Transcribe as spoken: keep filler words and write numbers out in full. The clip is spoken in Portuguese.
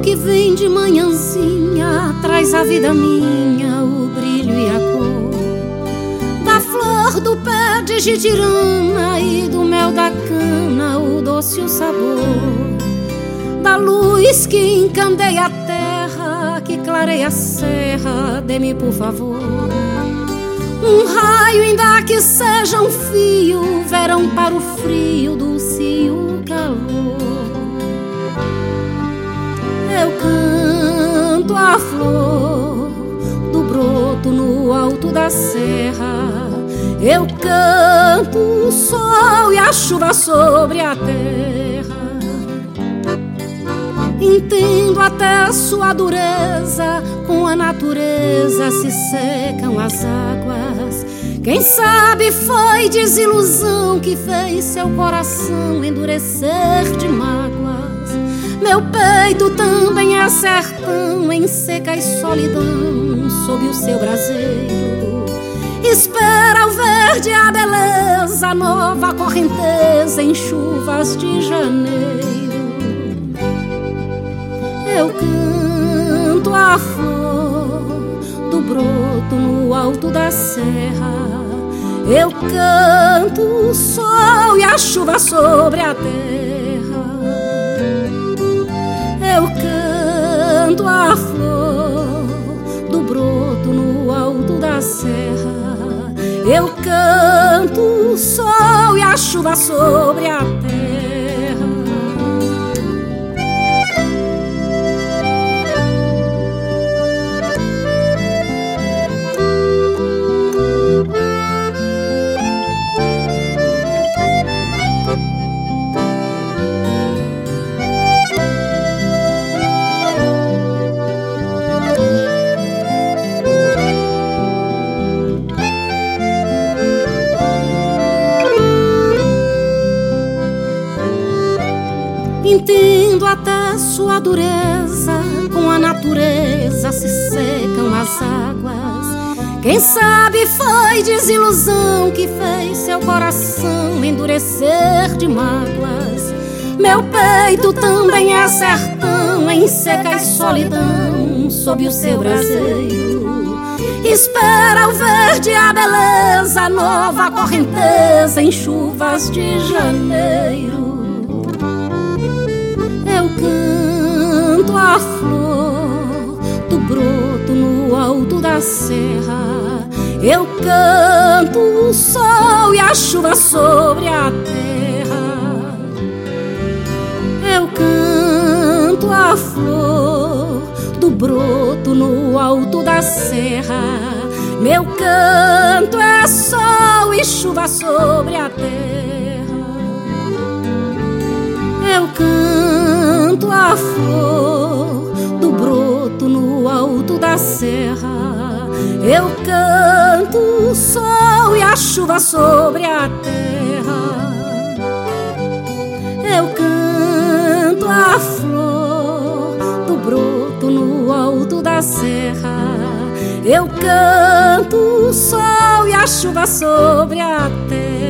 que vem de manhãzinha traz à vida minha o brilho e a cor da flor do pé de jitirana e do mel da cana, o doce e o sabor da luz que encandeia a terra, que clareia a serra. Dê-me, por favor, um raio, ainda que seja um fio, verão para o frio, doce e o calor. Eu canto a flor do broto no alto da serra, eu canto o sol e a chuva sobre a terra. Entendo até a sua dureza, com a natureza se secam as águas. Quem sabe foi desilusão que fez seu coração endurecer de mágoas. Meu peito também é sertão, em seca e solidão, sob o seu braseiro. Espera o verde, a beleza, a nova correnteza em chuvas de janeiro. Eu canto a flor do broto no alto da serra, eu canto o sol e a chuva sobre a terra. Eu canto a flor do broto no alto da serra, eu canto o sol e a chuva sobre a terra. Entendo até sua dureza, com a natureza se secam as águas. Quem sabe foi desilusão que fez seu coração endurecer de mágoas. Meu peito também é sertão, em seca e solidão, sob o seu braseiro. Espera o verde, a beleza, a nova correnteza em chuvas de janeiro. Eu canto a flor do broto no alto da serra, eu canto o sol e a chuva sobre a terra. Eu canto a flor do broto no alto da serra, meu canto é sol e chuva sobre a terra. Eu canto a flor do broto no alto da serra, eu canto o sol e a chuva sobre a terra. Eu canto a flor do broto no alto da serra, eu canto o sol e a chuva sobre a terra.